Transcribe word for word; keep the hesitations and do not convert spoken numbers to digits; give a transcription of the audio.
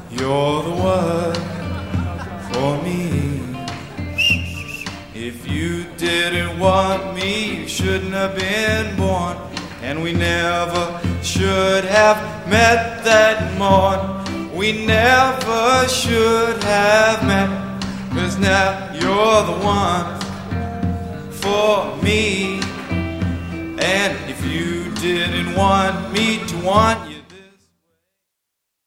You're the one for me. If you didn't want me, you shouldn't have been born. And we never should have met that morn. We never should have met. 'Cause now you're the one for me. And if you didn't want me to want